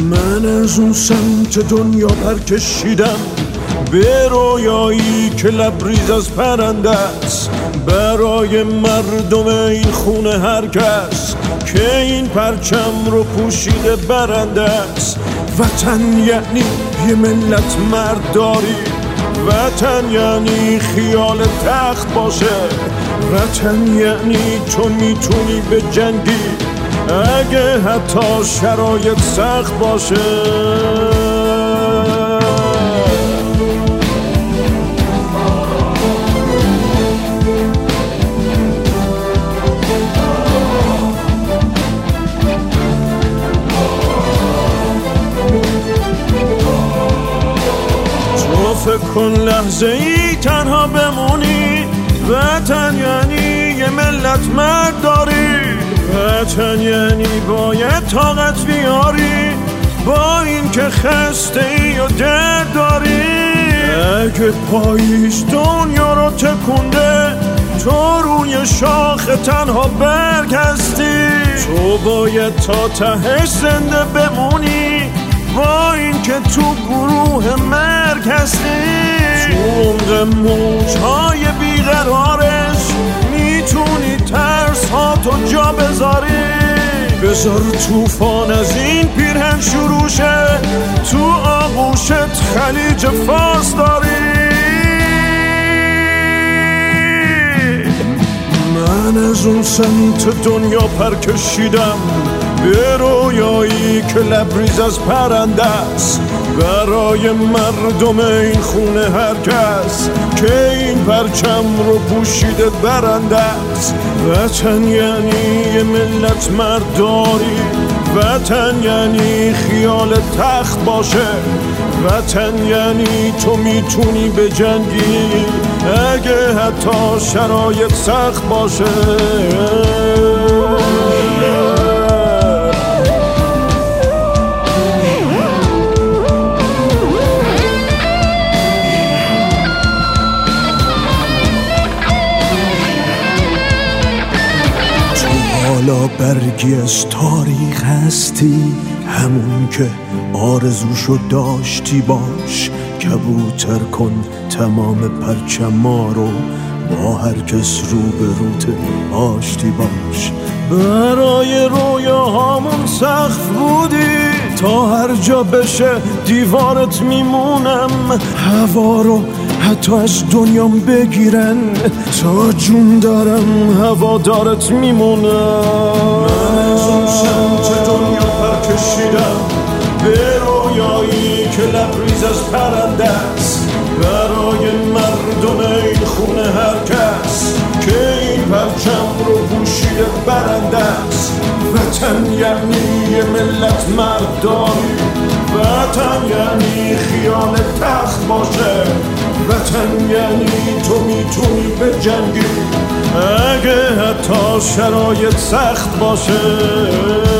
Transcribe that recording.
من از اون سمت دنیا پر کشیدم به رویایی که لبریز از پرنده است، برای مردم این خونه هر کس که این پرچم رو پوشیده برنده است. وطن یعنی یه ملت مردداری، وطن یعنی خیال تخت باشه، وطن یعنی تو میتونی به جنگی اگه حتی شرایط سخت باشه. تو فکر کن لحظه ای تنها بمونی، وطن یعنی یه ملت مردداری، وطن یعنی باید طاقت بیاری با این که خسته ای و درد داری. اگه پاییز دنیا رو تکونده تو روی شاخ تنها برگ هستی، تو باید تا تهش زنده بمونی با این که تو گروه مرگ هستی. تو عمق موجهای بیقرارش میتونی ترس ها تو جا بذاری، بذار توفان از این پیرهن شروع شه، تو آغوشت خلیج فارس داری. من از اون سمت دنیا پر کشیدم به رویایی که لبریز از پرنده است، برای مردم این خونه هر کس که این پرچم رو پوشیده برنده است. وطن یعنی یه ملت مردداری، وطن یعنی خیال تخت باشه، وطن یعنی تو میتونی به جنگی اگه حتی شرایط سخت باشه. حالا برگی از تاریخ هستی، همون که آرزوشو داشتی باش، کبوتر کن تمام پرچما رو با هر کس رو به روت آشتی باش. برای رویاهامون سقف بودی، تا هر جا بشه دیوارت میمونم، هوا رو حتی از دنیام بگیرن تا جون دارم هوادارت میمونم. من از اون سمت دنیا پر کشیدم به رویایی که لبریز از پرنده است، برای مردم این خونه هر کس که این پرچم رو پوشیده برنده است. وطن یعنی یه ملت مردداری، وطن یعنی خیال تخت باشه، وطن یعنی تو میتونی به جنگی اگه حتی شرایط سخت باشه.